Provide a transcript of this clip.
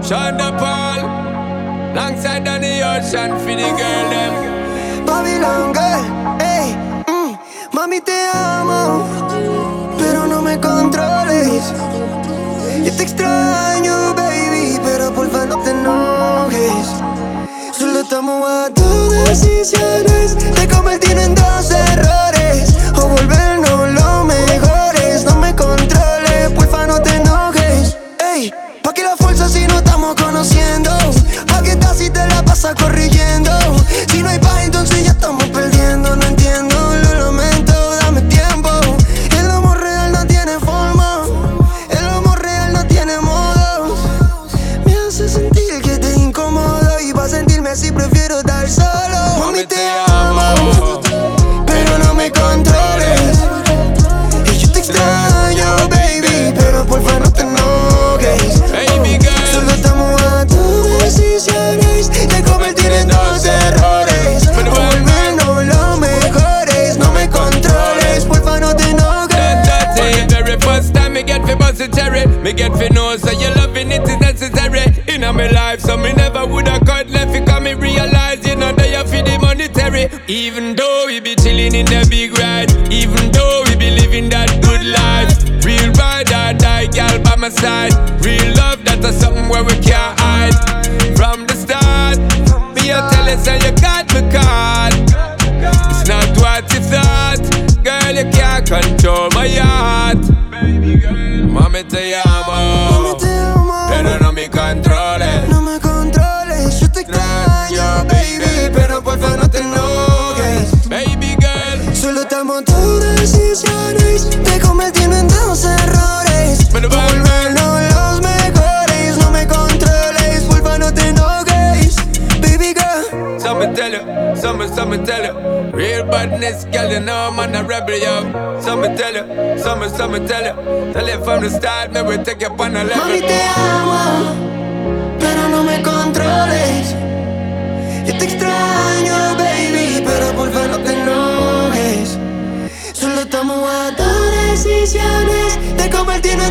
Shonda Paul, alongside Danny Ocean, for the girl them. Babylon Girl, ey, mami te amo, pero no me controles. Yo te extraño, baby, pero porfa no te enojes. Solo estamos a tus decisiones de convertir en dos errores o volvernos los mejores. No me controles, porfa no te enojes. Ey, pa' que la fuerza si no estamos conociendo, pa' que estás si te la pasas corrigiendo. Si no hay paz entonces ya estamos perdiendo. No entiendo, lo lamento, dame tiempo. El amor real no tiene forma, el amor real no tiene modos. Me hace sentir que te incomodo y para sentirme así prefiero estar solo. Mami te amo, pero no me controles. Y yo te extraño, baby, pero porfa no te enojes. Baby girl, solo estamos a tus decisiones de convertir en dos errores o volvernos los mejores. No me controles, porfa no te enojes. that's it. Very first time me get fi bust a cherry, me get fi know so your loving it is necessary in my life. So me never woulda cut left it, cause me realize you know that you feel the monetary. Even though we be chilling in the big ride, even though we be living that good life. Real ride or die, girl by my side. Real love, that's something where we can't hide. From the start, me a tell you say you got me caught. It's not what you thought, girl you can't control my heart. Mami te amo, pero no me controles. No me controles, yo te extraño, baby, pero porfa no te enojes. Baby girl, Solo estamos tus decisiones de convertirnos en dos errores, pero volvernos los mejores. No me controles, porfa no te enojes, baby girl. some tell you, some tell you. Real badness, girl, you know I'm a rebel, yo. Some tell you, some tell you. Tell you from the start, me we take you on a level. Mami te amo, pero no me controles. Yo te extraño, baby, pero porfa no te enojes. Solo estamos a dos decisiones de convertirnos